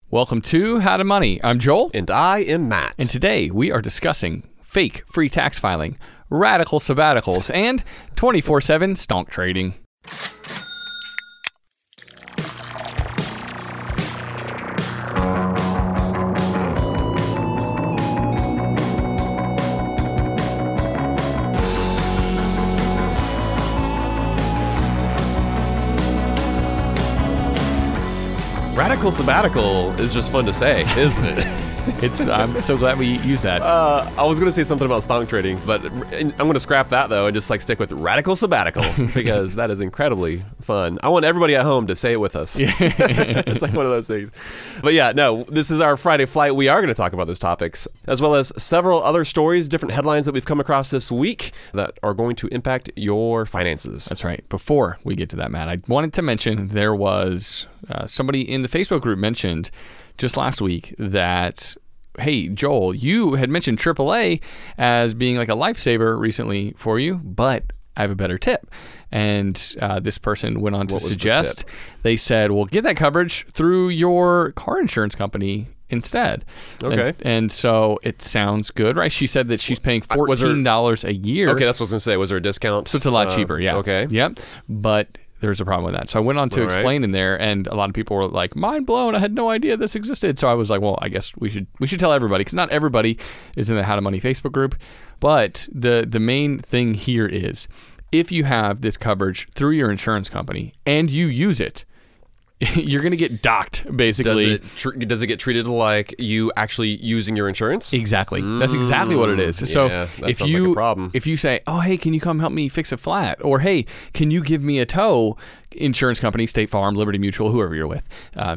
Welcome to How to Money. I'm Joel. And I am Matt. And today we are discussing fake free tax filing, radical sabbaticals, and 24/7 stonk trading. Radical sabbatical is just fun to say, isn't it? I'm so glad we use that. I was going to say something about stonk trading, but I'm going to scrap that, though, and just stick with radical sabbatical, because that is incredibly fun. I want everybody at home to say it with us. Yeah. It's like one of those things. But yeah, no, this is our Friday flight. We are going to talk about those topics, as well as several other stories, different headlines that we've come across this week that are going to impact your finances. That's right. Before we get to that, Matt, I wanted to mention there was somebody in the Facebook group mentioned just last week that, hey, Joel, you had mentioned AAA as being like a lifesaver recently for you, but I have a better tip. And this person went on to suggest, they said, well, get that coverage through your car insurance company instead. Okay. And so it sounds good, right? She said that she's paying $14 a year. Okay, that's what I was going to say. Was there a discount? So it's a lot cheaper, yeah. Okay. Yep. But there's a problem with that. So I went on to explain in there, and a lot of people were like, mind blown, I had no idea this existed. So I was like, well, I guess we should tell everybody, because not everybody is in the How to Money Facebook group. But the main thing here is, if you have this coverage through your insurance company and you use it, you're going to get docked, basically. Does it get treated like you actually using your insurance? Exactly. That's exactly what it is. So that sounds like a problem. If you say, oh, hey, can you come help me fix a flat? Or, hey, can you give me a tow? Insurance company, State Farm, Liberty Mutual, whoever you're with.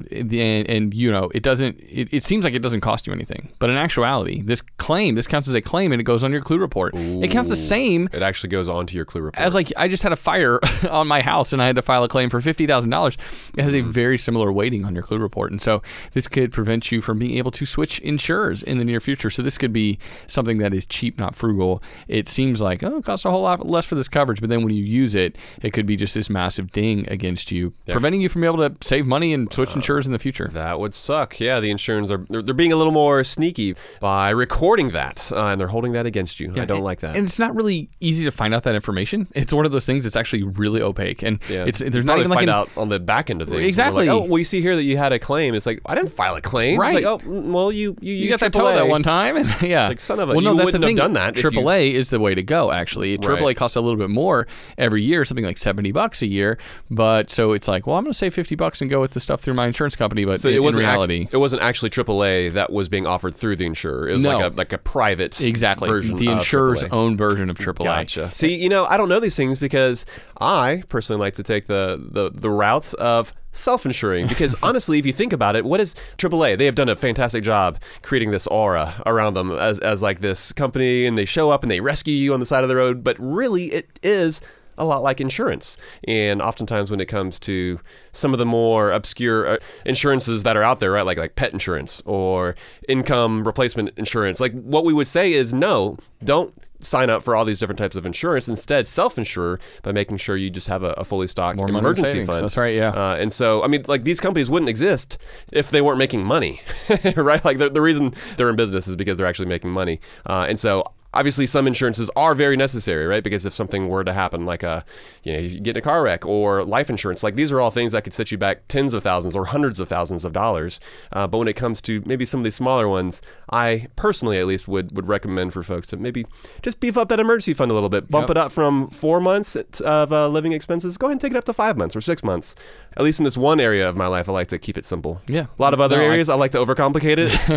And you know, it seems like it doesn't cost you anything. But in actuality, this counts as a claim, and it goes on your CLUE report. Ooh, it counts the same. It actually goes onto your CLUE report. As like, I just had a fire on my house and I had to file a claim for $50,000. It has a very similar weighting on your CLUE report. And so this could prevent you from being able to switch insurers in the near future. So this could be something that is cheap, not frugal. It seems like, it costs a whole lot less for this coverage. But then when you use it, it could be just this massive ding against you, preventing you from being able to save money and switch insurers in the future. That would suck. Yeah, the insurance they're being a little more sneaky by recording that, and they're holding that against you. Yeah, I don't like that. And it's not really easy to find out that information. It's one of those things that's actually really opaque, and there's not even find out on the back end of things. Exactly. Like, well, you see here that you had a claim. It's like, I didn't file a claim. Right. It's like, well, you got that tow that one time, and yeah. It's like, son of a. Well, no, you that's wouldn't the thing. have done that. AAA is the way to go. Actually, AAA Right. costs a little bit more every year, something like $70 a year. But so it's like, well, I'm going to save $50 and go with the stuff through my insurance company. But so in reality, it wasn't actually AAA that was being offered through the insurer. It was like a private version. The insurer's own version of AAA. Gotcha. See, I don't know these things because I personally like to take the routes of self-insuring, because honestly, if you think about it, what is AAA? They have done a fantastic job creating this aura around them as like this company, and they show up and they rescue you on the side of the road, but really it is a lot like insurance. And oftentimes when it comes to some of the more obscure insurances that are out there, right, like pet insurance or income replacement insurance, like what we would say is, no, don't sign up for all these different types of insurance. Instead, self-insure by making sure you just have a fully stocked emergency fund. That's right, yeah. And so, I mean, like, these companies wouldn't exist if they weren't making money, right? Like, the reason they're in business is because they're actually making money. And so, obviously, some insurances are very necessary, right? Because if something were to happen, like you get in a car wreck or life insurance, like these are all things that could set you back tens of thousands or hundreds of thousands of dollars. But when it comes to maybe some of these smaller ones, I personally at least would recommend for folks to maybe just beef up that emergency fund a little bit, bump it up from 4 months of living expenses. Go ahead and take it up to 5 months or 6 months. At least in this one area of my life, I like to keep it simple. Yeah. A lot of other areas, I like to overcomplicate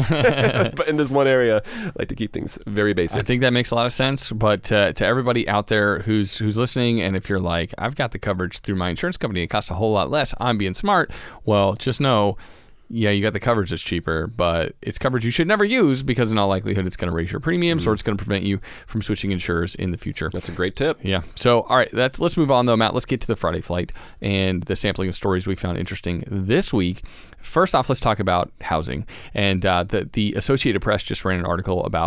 it. But in this one area, I like to keep things very basic. I think that makes a lot of sense. But to everybody out there who's listening, and if you're like, I've got the coverage through my insurance company, it costs a whole lot less, I'm being smart. Well, just know, yeah, you got the coverage that's cheaper, but it's coverage you should never use, because in all likelihood it's going to raise your premiums, or it's going to prevent you from switching insurers in the future. That's a great tip. Yeah. So, all right, let's move on though, Matt. Let's get to the Friday flight and the sampling of stories we found interesting this week. First off, let's talk about housing. And the Associated Press just ran an article about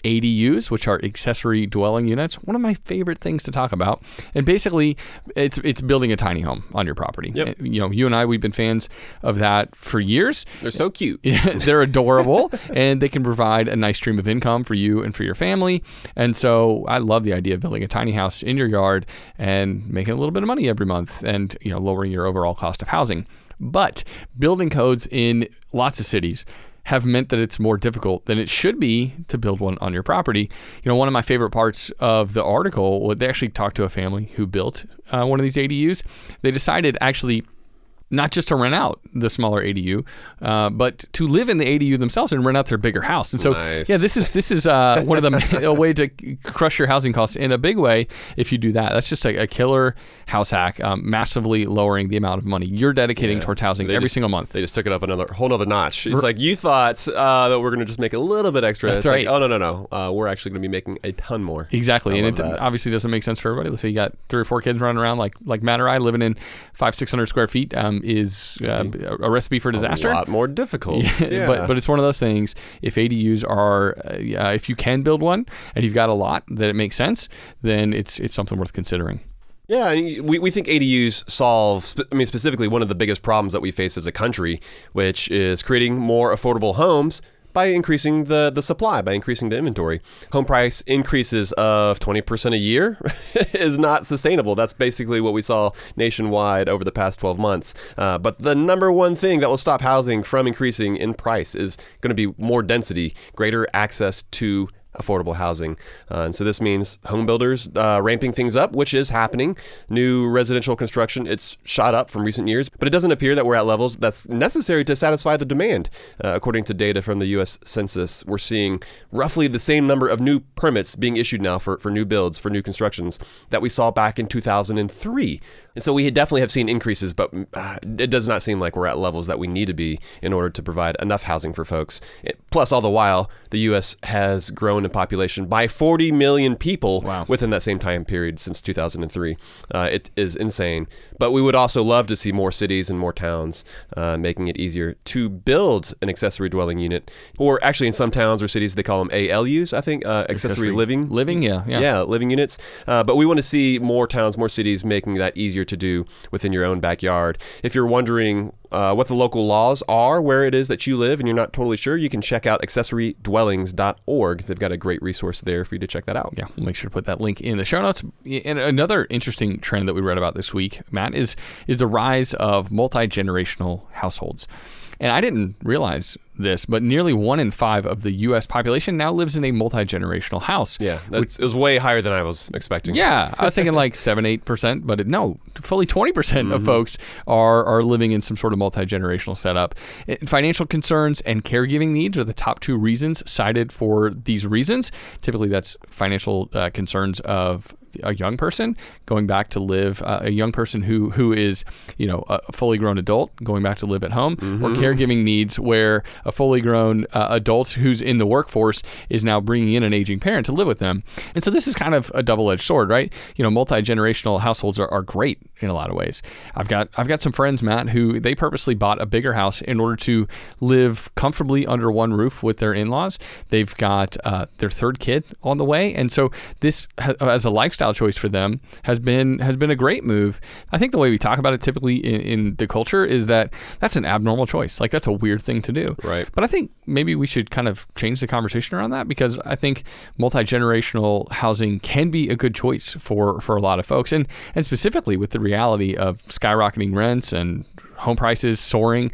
ADUs, which are accessory dwelling units. One of my favorite things to talk about. And basically, it's building a tiny home on your property. Yep. You and I, we've been fans of that for years. They're so cute. They're adorable, and they can provide a nice stream of income for you and for your family. And so I love the idea of building a tiny house in your yard and making a little bit of money every month and lowering your overall cost of housing. But building codes in lots of cities have meant that it's more difficult than it should be to build one on your property. One of my favorite parts of the article, they actually talked to a family who built one of these ADUs. They decided actually not just to rent out the smaller ADU, but to live in the ADU themselves and rent out their bigger house. And so, nice. this is one of a way to crush your housing costs in a big way if you do that. That's just a killer house hack, massively lowering the amount of money you're dedicating towards housing every single month. They just took it up a whole nother notch. It's like you thought that we're going to just make a little bit extra. That's it's right. Like, oh, no. We're actually going to be making a ton more. Exactly. And it that. obviously doesn't make sense for everybody. Let's say you got 3 or 4 kids running around like Matt or I, living in 500-600 square feet. Is a recipe for disaster. A lot more difficult. Yeah. But it's one of those things. If ADUs are, if you can build one and you've got a lot that it makes sense, then it's something worth considering. Yeah, we think ADUs solve, specifically one of the biggest problems that we face as a country, which is creating more affordable homes by increasing the supply, by increasing the inventory. Home price increases of 20% a year is not sustainable. That's basically what we saw nationwide over the past 12 months. But the number one thing that will stop housing from increasing in price is going to be more density, greater access to affordable housing. And so this means home builders ramping things up, which is happening. New residential construction, it's shot up from recent years, but it doesn't appear that we're at levels that's necessary to satisfy the demand. According to data from the U.S. Census, we're seeing roughly the same number of new permits being issued now for new builds, for new constructions that we saw back in 2003. And so we definitely have seen increases, but it does not seem like we're at levels that we need to be in order to provide enough housing for folks. Plus, all the while, the U.S. has grown in population by 40 million people within that same time period since 2003. It is insane. But we would also love to see more cities and more towns making it easier to build an accessory dwelling unit. Or actually, in some towns or cities, they call them ALUs, I think, accessory living. Yeah, living units. But we want to see more towns, more cities making that easier to do within your own backyard. If you're wondering what the local laws are where it is that you live and you're not totally sure, you can check out accessorydwellings.org. They've got a great resource there for you to check that out. Yeah, we'll make sure to put that link in the show notes. And another interesting trend that we read about this week, Matt, is the rise of multi-generational households. And I didn't realize this, but nearly 1 in 5 of the U.S. population now lives in a multi-generational house. Yeah, it was way higher than I was expecting. Yeah, I was thinking like 7-8%, but no, fully 20% of folks are living in some sort of multi-generational setup. Financial concerns and caregiving needs are the top 2 reasons cited for these reasons. Typically, that's financial concerns of a young person going back to live, a young person who is, a fully grown adult going back to live at home, or caregiving needs where a fully grown adult who's in the workforce is now bringing in an aging parent to live with them. And so this is kind of a double-edged sword, right? Multi-generational households are great in a lot of ways. I've got some friends, Matt, who they purposely bought a bigger house in order to live comfortably under one roof with their in-laws. They've got their 3rd kid on the way, and so this as a lifestyle choice for them has been a great move. I think the way we talk about it typically in the culture is that that's an abnormal choice. Like, that's a weird thing to do. Right. But I think maybe we should kind of change the conversation around that, because I think multi-generational housing can be a good choice for a lot of folks, and specifically with the reality of skyrocketing rents and home prices soaring.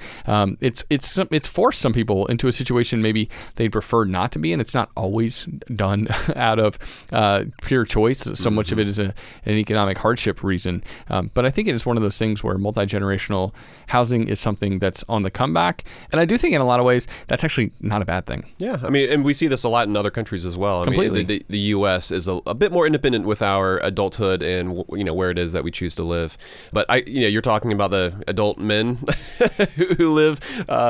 It's forced some people into a situation maybe they'd prefer not to be in. It's not always done out of pure choice. So much of it is an economic hardship reason. But I think it is one of those things where multi-generational housing is something that's on the comeback. And I do think in a lot of ways that's actually not a bad thing. Yeah, I mean, and we see this a lot in other countries as well. Completely. I mean, the U.S. is a bit more independent with our adulthood and where it is that we choose to live. But you're talking about the adult men men who live,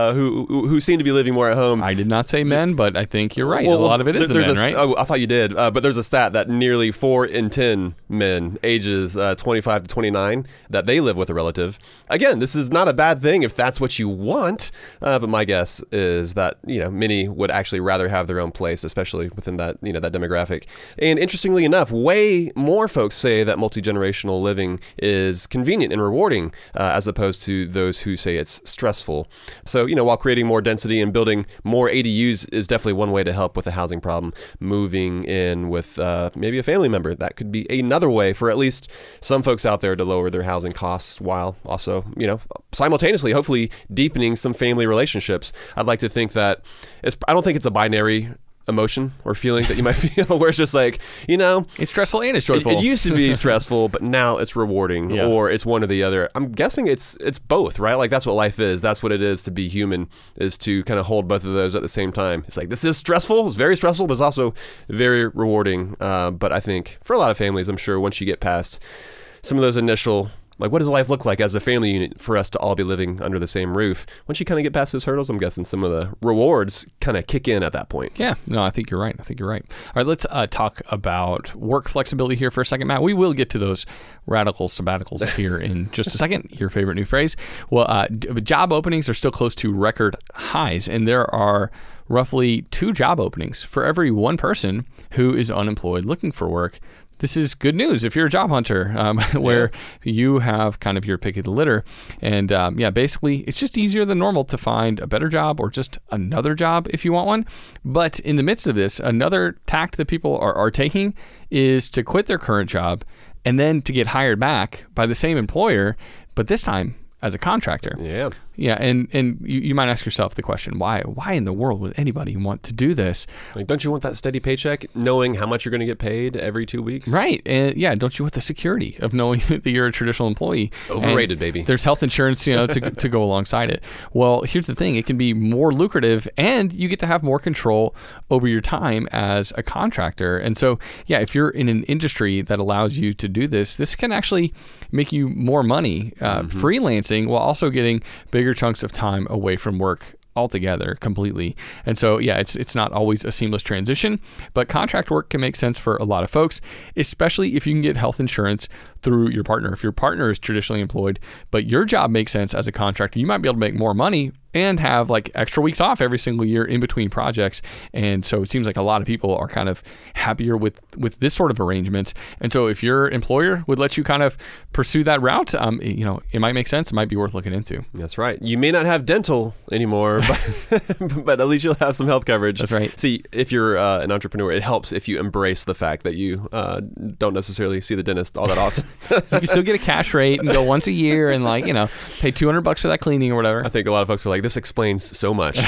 who seem to be living more at home. I did not say men, but I think you're right. A lot of it is the men, right? Oh, I thought you did. But there's a stat that nearly 4 in 10 men ages 25 to 29 that they live with a relative. Again, this is not a bad thing if that's what you want. But my guess is that many would actually rather have their own place, especially within that that demographic. And interestingly enough, way more folks say that multi-generational living is convenient and rewarding as opposed to those who say it's stressful. So, while creating more density and building more ADUs is definitely one way to help with the housing problem, moving in with maybe a family member, that could be another way for at least some folks out there to lower their housing costs while also, simultaneously, hopefully deepening some family relationships. I'd like to think that I don't think it's a binary emotion or feeling that you might feel where it's just like, it's stressful and it's joyful. It used to be stressful, but now it's rewarding, or it's one or the other. I'm guessing it's both, right? Like that's what life is. That's what it is to be human, is to kind of hold both of those at the same time. It's like, this is stressful. It's very stressful, but it's also very rewarding. But I think for a lot of families, I'm sure once you get past some of those initial, like, what does life look like as a family unit for us to all be living under the same roof? Once you kind of get past those hurdles, I'm guessing some of the rewards kind of kick in at that point. Yeah, no, I think you're right. All right, let's talk about work flexibility here for a second, Matt. We will get to those radical sabbaticals here in just a second. Your favorite new phrase. Well, job openings are still close to record highs, and there are roughly 2 job openings for every one person who is unemployed looking for work. This is good news if you're a job hunter, where you have kind of your pick of the litter. And basically, it's just easier than normal to find a better job or just another job if you want one. But in the midst of this, another tact that people are taking is to quit their current job and then to get hired back by the same employer, but this time as a contractor. Yeah. Yeah, and you might ask yourself the question, why in the world would anybody want to do this? Like, don't you want that steady paycheck, knowing how much you're going to get paid every 2 weeks? Right. And don't you want the security of knowing that you're a traditional employee? Overrated, and baby. There's health insurance, to go alongside it. Well, here's the thing. It can be more lucrative, and you get to have more control over your time as a contractor. And so, if you're in an industry that allows you to do this can actually make you more money freelancing while also getting bigger chunks of time away from work altogether completely. And so, it's not always a seamless transition, but contract work can make sense for a lot of folks, especially if you can get health insurance through your partner. If your partner is traditionally employed, but your job makes sense as a contractor, you might be able to make more money and have like extra weeks off every single year in between projects. And so it seems like a lot of people are kind of happier with this sort of arrangement. And so if your employer would let you kind of pursue that route, it might make sense. It might be worth looking into. That's right. You may not have dental anymore, but at least you'll have some health coverage. That's right. See, if you're an entrepreneur, it helps if you embrace the fact that you don't necessarily see the dentist all that often. You can still get a cash rate and go once a year and pay $200 for that cleaning or whatever. I think a lot of folks are like, this explains so much.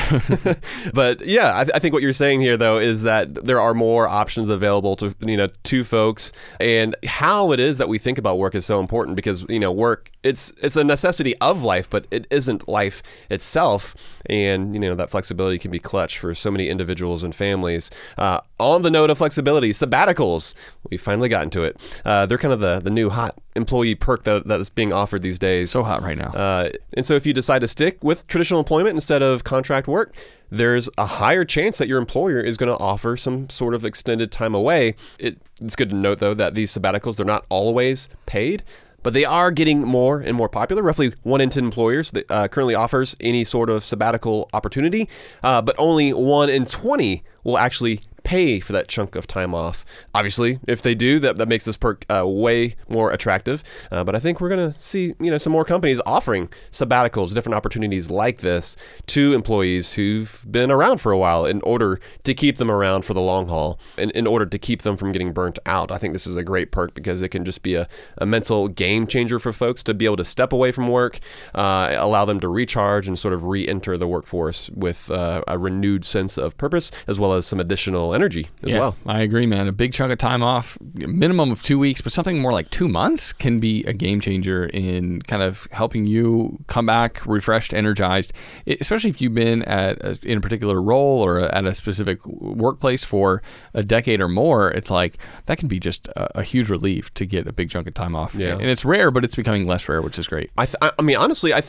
But I think what you're saying here, though, is that there are more options available to folks, and how it is that we think about work is so important, because work, it's a necessity of life, but it isn't life itself. And that flexibility can be clutch for so many individuals and families. On the note of flexibility, sabbaticals, we finally got into it. They're kind of the new hot employee perk that is being offered these days. So hot right now. And so if you decide to stick with traditional employment instead of contract work, there's a higher chance that your employer is going to offer some sort of extended time away. It's good to note, though, that these sabbaticals, they're not always paid, but they are getting more and more popular. Roughly 1 in 10 employers that currently offers any sort of sabbatical opportunity, but only 1 in 20 will actually pay for that chunk of time off. Obviously, if they do, that makes this perk way more attractive. But I think we're going to see some more companies offering sabbaticals, different opportunities like this to employees who've been around for a while, in order to keep them around for the long haul, and in order to keep them from getting burnt out. I think this is a great perk because it can just be a mental game changer for folks to be able to step away from work, allow them to recharge and sort of re-enter the workforce with a renewed sense of purpose, as well as some additional energy as well. I agree, man. A big chunk of time off, minimum of 2 weeks, but something more like 2 months can be a game changer in kind of helping you come back refreshed, energized, especially if you've been in a particular role or at a specific workplace for a decade or more. It's like that can be just a huge relief to get a big chunk of time off. Yeah. And it's rare, but it's becoming less rare, which is great. I mean, honestly, I think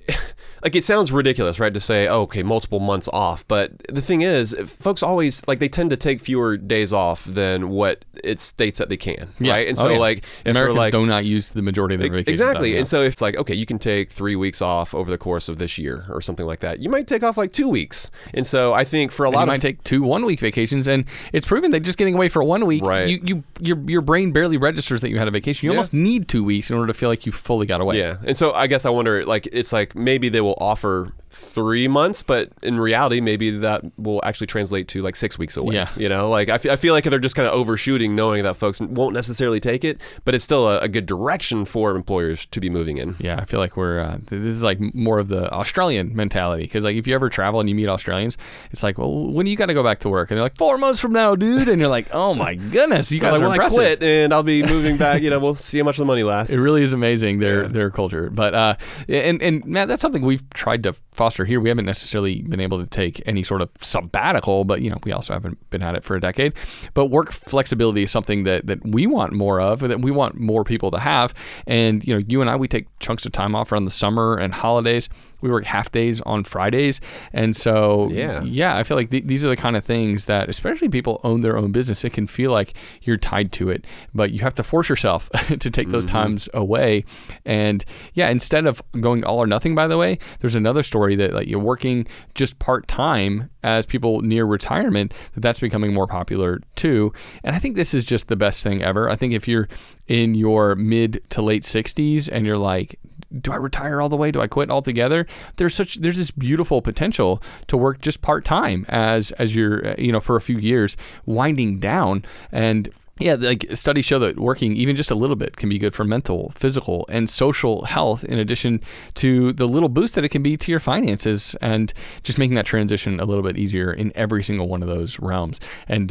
like it sounds ridiculous, right, to say, oh, okay, multiple months off. But the thing is, folks always, like, they tend to take fewer days off than what it states that they can, right? And so, like, if Americans like, do not use the majority of their vacation exactly. time, And so if it's like, okay, you can take 3 weeks off over the course of this year or something like that, you might take off like 2 weeks. And so I think for a lot you of might take 2 1-week vacations, and it's proven that just getting away for 1 week, Right. your brain barely registers that you had a vacation. You almost need 2 weeks in order to feel like you fully got away. Yeah. And so I guess I wonder, like, it's like maybe they will offer 3 months, but in reality, maybe that will actually translate to like 6 weeks away. Yeah. You know, like I feel like they're just kind of overshooting, knowing that folks won't necessarily take it, but it's still a good direction for employers to be moving in. Yeah, I feel like we're this is like more of the Australian mentality, because like if you ever travel and you meet Australians, it's like, well, when do you got to go back to work? And they're like, 4 months from now, dude. And you're like, oh my goodness, you guys Like, are well, impressive. I quit and I'll be moving back. You know, we'll see how much the money lasts. It really is amazing, their culture. But and Matt, that's something we've tried to foster here. We haven't necessarily been able to take any sort of sabbatical, but you know, we also haven't been at it for a decade. But work flexibility is something that we want more of, that we want more people to have. And you know, you and I, we take chunks of time off around the summer and holidays. We work half days on Fridays. And so, yeah, I feel like these are the kind of things that, especially people own their own business, it can feel like you're tied to it, but you have to force yourself to take those times away. And yeah, instead of going all or nothing, by the way, there's another story that like you're working just part-time as people near retirement, that's becoming more popular too. And I think this is just the best thing ever. I think if you're in your mid to late 60s and you're like, do I retire all the way? Do I quit altogether? There's this beautiful potential to work just part-time as you're, you know, for a few years, winding down. And yeah, like studies show that working even just a little bit can be good for mental, physical, and social health, in addition to the little boost that it can be to your finances, and just making that transition a little bit easier in every single one of those realms. And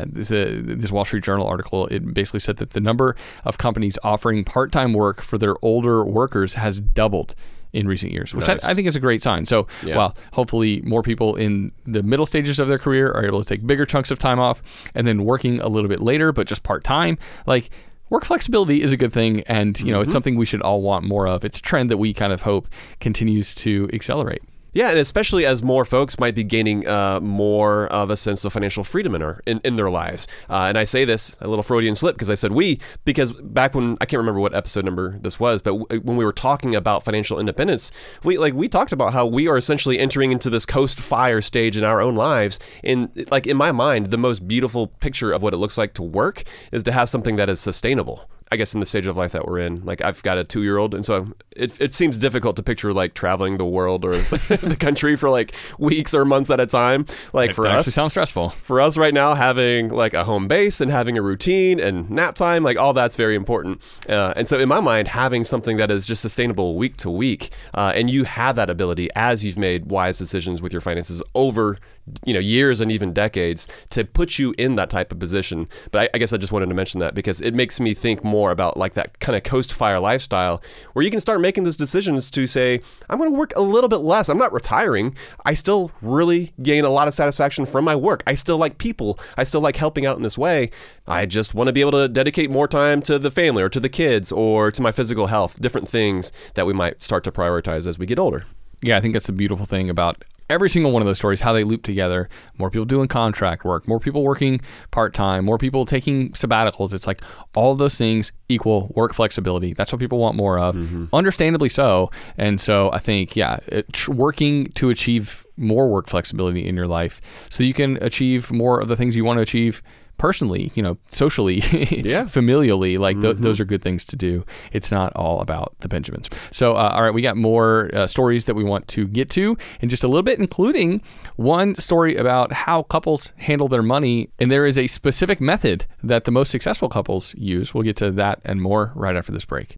this Wall Street Journal article, it basically said that the number of companies offering part-time work for their older workers has doubled in recent years, which I think is a great sign. So, well, hopefully more people in the middle stages of their career are able to take bigger chunks of time off, and then working a little bit later, but just part-time. Like, work flexibility is a good thing, and you know, it's something we should all want more of. It's a trend that we kind of hope continues to accelerate. Yeah, and especially as more folks might be gaining more of a sense of financial freedom in their lives. And I say this, a little Freudian slip, because I said we, because back when, I can't remember what episode number this was, but when we were talking about financial independence, we talked about how we are essentially entering into this coast fire stage in our own lives. And like in my mind, the most beautiful picture of what it looks like to work is to have something that is sustainable. I guess in the stage of life that we're in, like I've got a 2-year-old, and so it seems difficult to picture like traveling the world or the country for like weeks or months at a time. Like for us, actually sounds stressful. For us right now, having like a home base and having a routine and nap time, like all that's very important. And so in my mind, having something that is just sustainable week to week, and you have that ability as you've made wise decisions with your finances over, you know, years and even decades to put you in that type of position. But I guess I just wanted to mention that because it makes me think more about like that kind of coast fire lifestyle where you can start making those decisions to say, I'm going to work a little bit less. I'm not retiring. I still really gain a lot of satisfaction from my work. I still like people. I still like helping out in this way. I just want to be able to dedicate more time to the family or to the kids or to my physical health, different things that we might start to prioritize as we get older. Yeah, I think that's the beautiful thing about every single one of those stories, how they loop together. More people doing contract work, more people working part-time, more people taking sabbaticals. It's like all of those things equal work flexibility. That's what people want more of, understandably so. And so I think, working to achieve more work flexibility in your life so you can achieve more of the things you want to achieve personally, you know, socially, familially, like those are good things to do. It's not all about the Benjamins. So, all right, we got more stories that we want to get to in just a little bit, including one story about how couples handle their money. And there is a specific method that the most successful couples use. We'll get to that and more right after this break.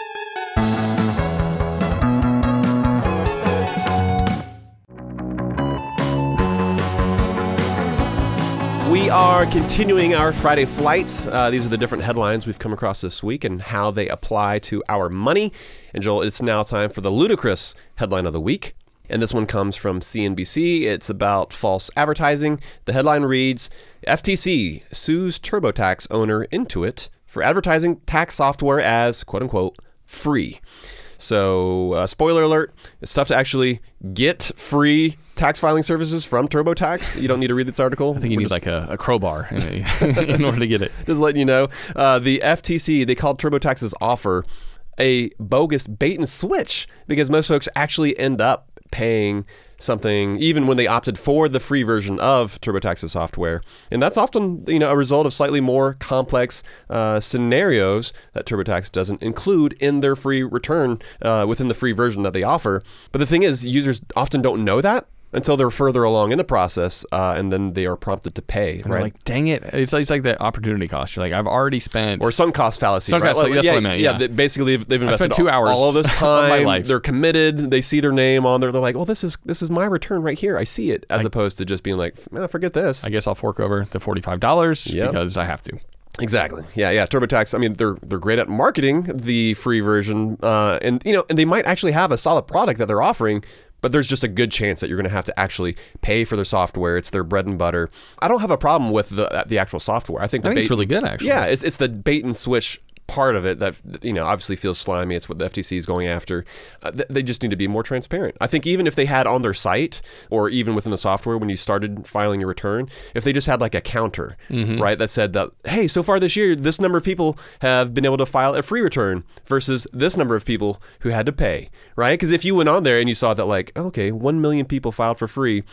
We are continuing our Friday flights. These are the different headlines we've come across this week and how they apply to our money. And Joel, it's now time for the ludicrous headline of the week. And this one comes from CNBC. It's about false advertising. The headline reads, FTC sues TurboTax owner Intuit for advertising tax software as, quote unquote, free. So, spoiler alert, it's tough to actually get free tax filing services from TurboTax. You don't need to read this article. I think you need like a crowbar in order to get it. Just letting you know. The FTC, they called TurboTax's offer a bogus bait and switch because most folks actually end up paying something even when they opted for the free version of TurboTax's software. And that's often, a result of slightly more complex scenarios that TurboTax doesn't include in their free return within the free version that they offer. But the thing is, users often don't know that until they're further along in the process, and then they are prompted to pay, and right? Like, dang it. It's like the opportunity cost. You're like, I've already spent... Or sunk cost fallacy, sunk right? cost, that's what I meant, yeah. Basically, they've invested 2 hours all of this time. of my life. They're committed. They see their name on there. They're like, well, this is my return right here. I see it. As opposed to just being like, forget this. I guess I'll fork over the $45 because I have to. Exactly. Yeah. TurboTax, I mean, they're great at marketing the free version, and they might actually have a solid product that they're offering, but there's just a good chance that you're going to have to actually pay for their software. It's their bread and butter. I don't have a problem with the actual software. I think it's really good, actually. Yeah, it's the bait and switch part of it that obviously feels slimy. It's what the FTC is going after. They just need to be more transparent. I think even if they had on their site or even within the software when you started filing your return, if they just had like a counter, right, that said that, hey, so far this year, this number of people have been able to file a free return versus this number of people who had to pay, right? Because if you went on there and you saw that like, okay, 1 million people filed for free,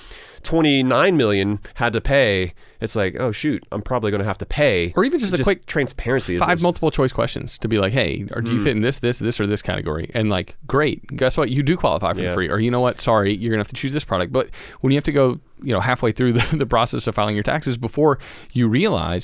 29 million had to pay, it's like, oh shoot, I'm probably going to have to pay. Or even just a quick transparency. 5 multiple choice questions to be like, hey, or do you fit in this, or this category? And like, great, guess what? You do qualify for the free. Or you know what? Sorry, you're going to have to choose this product. But when you have to go, halfway through the process of filing your taxes before you realize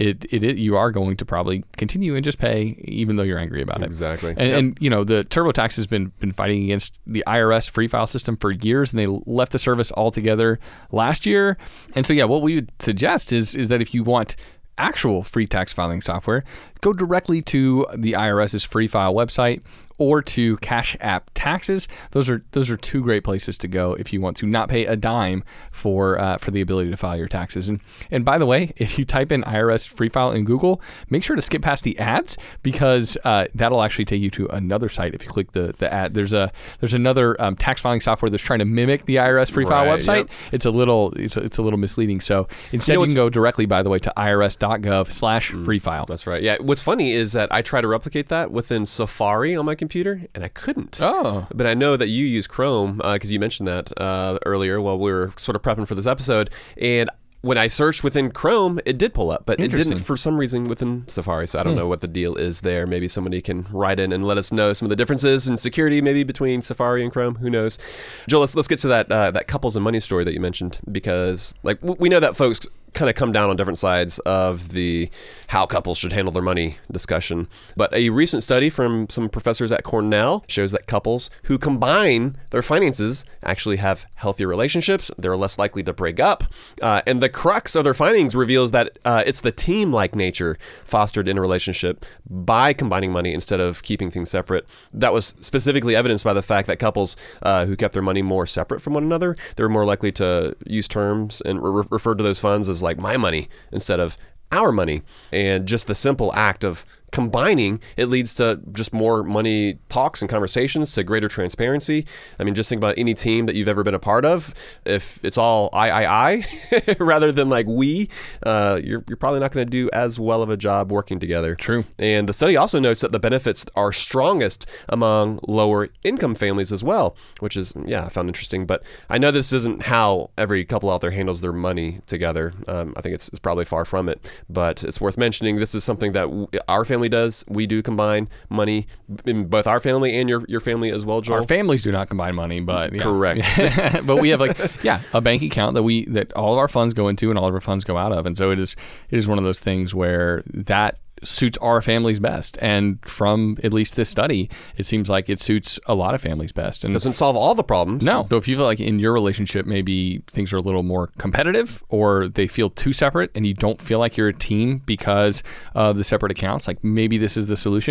you are going to probably continue and just pay even though you're angry about it. Exactly. And the TurboTax has been fighting against the IRS free file system for years, and they left the service altogether last year. And so what we would suggest is that if you want actual free tax filing software, go directly to the IRS's free file website or to Cash App Taxes. Those are two great places to go if you want to not pay a dime for the ability to file your taxes. And by the way, if you type in IRS Free File in Google, make sure to skip past the ads because that'll actually take you to another site. If you click the ad, there's another tax filing software that's trying to mimic the IRS Free File website. Yep. It's a little misleading. So instead, you can go directly, by the way, to irs.gov/free file. That's right. Yeah. What's funny is that I try to replicate that within Safari on my computer, and I couldn't. Oh. But I know that you use Chrome because you mentioned that earlier while we were sort of prepping for this episode. And when I searched within Chrome, it did pull up, but it didn't for some reason within Safari. So I don't know what the deal is there. Maybe somebody can write in and let us know some of the differences in security maybe between Safari and Chrome. Who knows? Joel, let's get to that couples and money story that you mentioned because like we know that folks kind of come down on different sides of the how couples should handle their money discussion. But a recent study from some professors at Cornell shows that couples who combine their finances actually have healthier relationships. They're less likely to break up. And the crux of their findings reveals that it's the team-like nature fostered in a relationship by combining money instead of keeping things separate. That was specifically evidenced by the fact that couples who kept their money more separate from one another, they were more likely to use terms and refer to those funds as like my money instead of our money. And just the simple act of combining, it leads to just more money talks and conversations, to greater transparency. I mean, just think about any team that you've ever been a part of. If it's all I rather than like we, you're probably not going to do as well of a job working together. True. And the study also notes that the benefits are strongest among lower income families as well, which is, I found interesting. But I know this isn't how every couple out there handles their money together. I think it's probably far from it, but it's worth mentioning. This is something that our family does. We do combine money in both our family and your family as well, Joel. Our families do not combine money, but correct. But we have a bank account that all of our funds go into and all of our funds go out of, and so it is one of those things where that suits our families best. And from at least this study, it seems like it suits a lot of families best. And doesn't solve all the problems. No. So if you feel like in your relationship, maybe things are a little more competitive or they feel too separate and you don't feel like you're a team because of the separate accounts, like maybe this is the solution.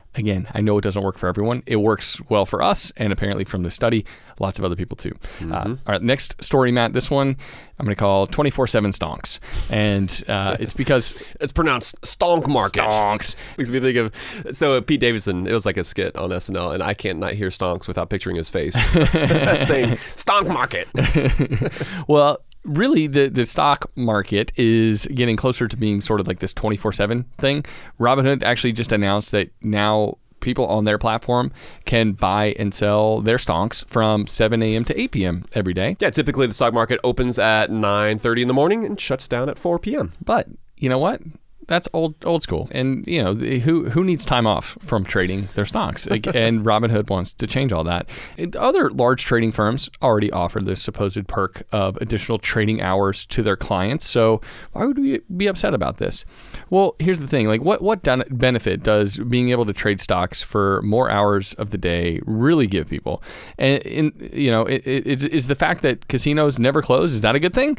Again, I know it doesn't work for everyone. It works well for us, and apparently from the study, lots of other people too. All right, next story, Matt. This one I'm going to call 24/7 stonks, and it's because it's pronounced stonk market. Stonks makes me think of Pete Davidson. It was like a skit on SNL, and I can't not hear stonks without picturing his face saying stonk market. Well, really, the stock market is getting closer to being sort of like this 24/7 thing. Robinhood actually just announced that now people on their platform can buy and sell their stonks from 7 a.m. to 8 p.m. every day. Yeah, typically the stock market opens at 9:30 in the morning and shuts down at 4 p.m. But you know what? That's old school. And, you know, who needs time off from trading their stocks? And Robinhood wants to change all that. Other large trading firms already offer this supposed perk of additional trading hours to their clients. So why would we be upset about this? Well, here's the thing. Like, what benefit does being able to trade stocks for more hours of the day really give people? And is the fact that casinos never close, is that a good thing?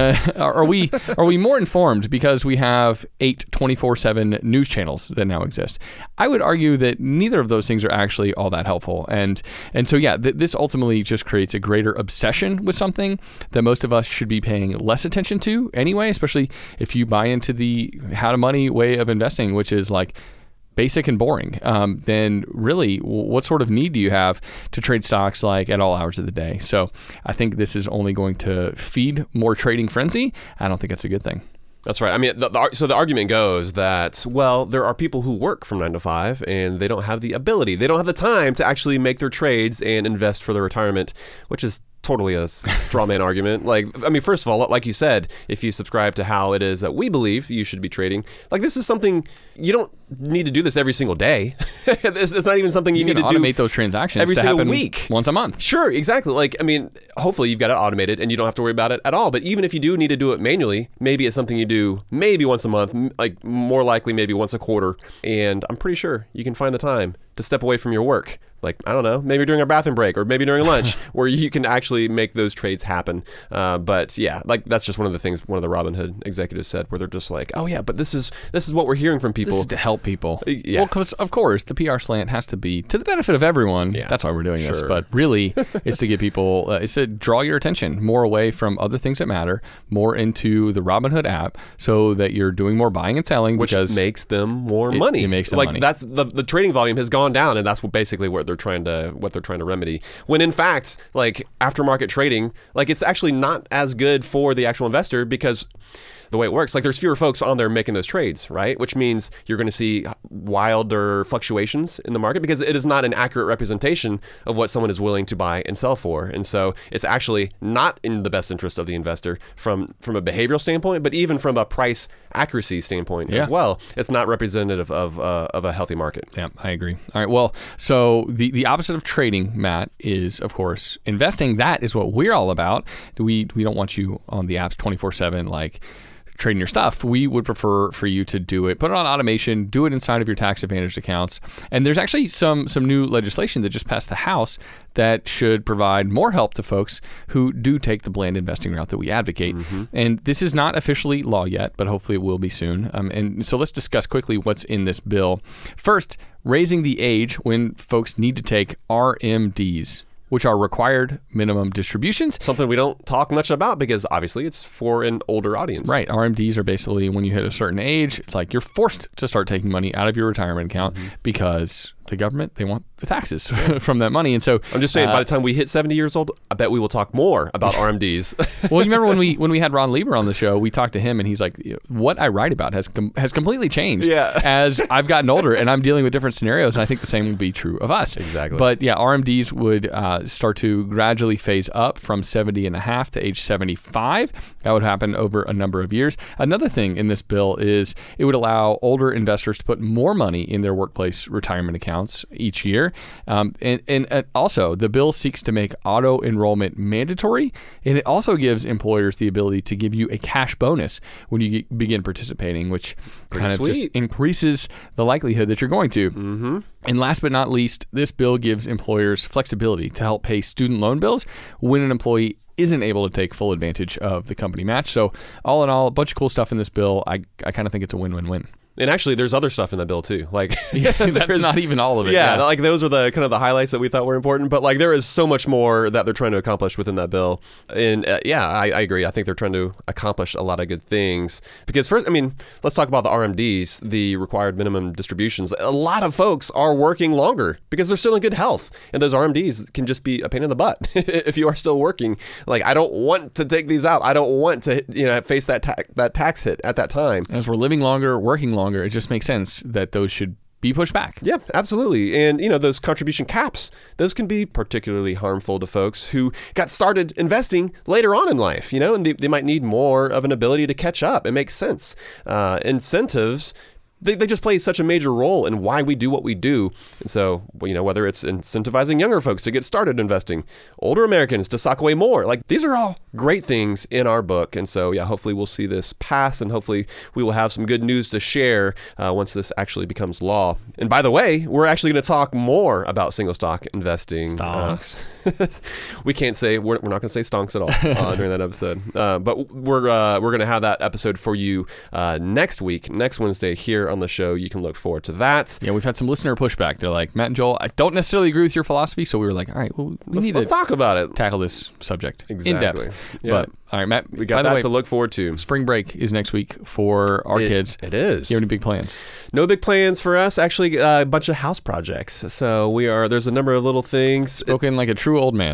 Are we more informed because we have 8 24/7 news channels that now exist? I would argue that neither of those things are actually all that helpful. And so, yeah, this ultimately just creates a greater obsession with something that most of us should be paying less attention to anyway, especially if you buy into the how to money way of investing, which is like basic and boring. Then really, what sort of need do you have to trade stocks like at all hours of the day? So I think this is only going to feed more trading frenzy. I don't think that's a good thing. That's right. I mean, so the argument goes that, well, there are people who work from 9 to 5 and they don't have the ability, they don't have the time to actually make their trades and invest for their retirement, which is totally a straw man argument. Like, I mean, first of all, like you said, if you subscribe to how it is that we believe you should be trading, like this is something you don't need to do this every single day. It's not even something you need to automate those transactions every single week, once a month. Sure, exactly. Like, I mean, hopefully you've got it automated and you don't have to worry about it at all. But even if you do need to do it manually, maybe it's something you do maybe once a month, like more likely maybe once a quarter. And I'm pretty sure you can find the time to step away from your work. Like, I don't know, maybe during a bathroom break or maybe during lunch where you can actually make those trades happen. But yeah, like that's just one of the things one of the Robinhood executives said, where they're just like, oh yeah, but this is what we're hearing from people. This is to help people. Yeah. Well, because of course the PR slant has to be to the benefit of everyone. Yeah. That's why we're doing this. But really, it's to get people, it's to draw your attention more away from other things that matter, more into the Robinhood app, so that you're doing more buying and selling, which makes them more money. It makes them like money. That's the trading volume has gone down, and that's basically what they're trying to remedy. When in fact, like aftermarket trading, like it's actually not as good for the actual investor, because the way it works, like there's fewer folks on there making those trades, right? Which means you're going to see wilder fluctuations in the market because it is not an accurate representation of what someone is willing to buy and sell for. And so it's actually not in the best interest of the investor from a behavioral standpoint, but even from a price accuracy standpoint as well. It's not representative of a healthy market. Yeah, I agree. All right, well, so the opposite of trading, Matt, is of course investing. That is what we're all about. We don't want you on the apps 24/7 like trading your stuff. We would prefer for you to do it, put it on automation, do it inside of your tax advantaged accounts. And there's actually some new legislation that just passed the House that should provide more help to folks who do take the bland investing route that we advocate. And this is not officially law yet, but hopefully it will be soon. And so let's discuss quickly what's in this bill. First, raising the age when folks need to take RMDs, which are required minimum distributions. Something we don't talk much about because obviously it's for an older audience. Right. RMDs are basically when you hit a certain age, it's like you're forced to start taking money out of your retirement account because the government, they want the taxes from that money. And so I'm just saying, by the time we hit 70 years old, I bet we will talk more about RMDs. Well, you remember when we had Ron Lieber on the show, we talked to him and he's like, what I write about has completely changed as I've gotten older and I'm dealing with different scenarios. And I think the same will be true of us. Exactly. But yeah, RMDs would start to gradually phase up from 70 and a half to age 75. That would happen over a number of years. Another thing in this bill is it would allow older investors to put more money in their workplace retirement accounts each year. And also, the bill seeks to make auto enrollment mandatory, and it also gives employers the ability to give you a cash bonus when you begin participating, which kind of just increases the likelihood that you're going to. And last but not least, this bill gives employers flexibility to help pay student loan bills when an employee isn't able to take full advantage of the company match. So all in all, a bunch of cool stuff in this bill. I kind of think it's a win-win-win. And actually, there's other stuff in that bill too. Like That's not even all of it. Yeah, like those are the kind of the highlights that we thought were important. But like there is so much more that they're trying to accomplish within that bill. And I agree. I think they're trying to accomplish a lot of good things. Because first, I mean, let's talk about the RMDs, the required minimum distributions. A lot of folks are working longer because they're still in good health, and those RMDs can just be a pain in the butt if you are still working. Like I don't want to take these out. I don't want to face that tax hit at that time. As we're living longer, working longer, it just makes sense that those should be pushed back. Yeah, absolutely. And, those contribution caps, those can be particularly harmful to folks who got started investing later on in life, and they might need more of an ability to catch up. It makes sense. Incentives, they just play such a major role in why we do what we do. And so, whether it's incentivizing younger folks to get started investing, older Americans to sock away more, like these are all great things in our book. And so, hopefully we'll see this pass, and hopefully we will have some good news to share once this actually becomes law. And by the way, we're actually going to talk more about single stock investing. Stonks. We can't say, we're not going to say stonks at all during that episode. But we're going to have that episode for you next Wednesday here on the show. You can look forward to that. Yeah, we've had some listener pushback. They're like, Matt and Joel, I don't necessarily agree with your philosophy, so we were like, all right, well, let's talk about it. Tackle this subject in depth. Yeah. But all right, Matt, we got that to look forward to. Spring break is next week for our kids. It is. Do you have any big plans? No big plans for us. Actually, a bunch of house projects. So there's a number of little things. Spoken like a true old man.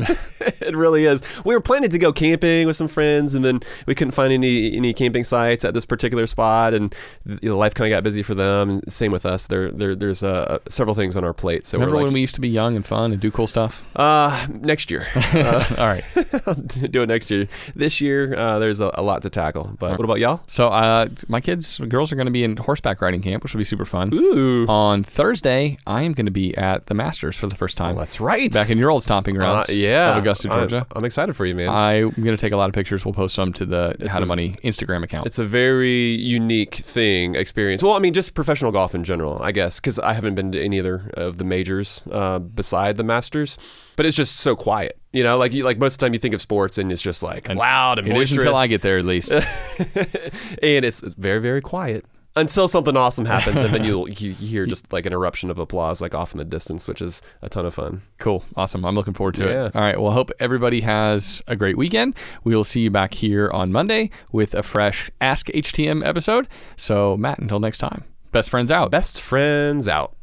It really is. We were planning to go camping with some friends, and then we couldn't find any camping sites at this particular spot, and life kind of got busy for them. And same with us. There's several things on our plate. So remember when we used to be young and fun and do cool stuff? Next year. All right. I'll do it next year. This year, there's a lot to tackle. But what about y'all? So my girls are going to be in horseback riding camp, which will be super fun. Ooh. On Thursday, I am going to be at the Masters for the first time. Oh, that's right. Back in your old stomping grounds of Augusta, Georgia. I'm excited for you, man. I'm going to take a lot of pictures. We'll post some to the How to Money Instagram account. It's a very unique experience. Well, I mean, just professional golf in general, I guess, because I haven't been to any other of the majors beside the Masters. But it's just so quiet, like most of the time you think of sports and it's just like loud and boisterous. It is until I get there, at least. And it's very, very quiet until something awesome happens, and then you hear just like an eruption of applause like off in the distance, which is a ton of fun. Cool. Awesome. I'm looking forward to it. All right. Well, hope everybody has a great weekend. We will see you back here on Monday with a fresh Ask HTM episode. So, Matt, until next time, best friends out. Best friends out.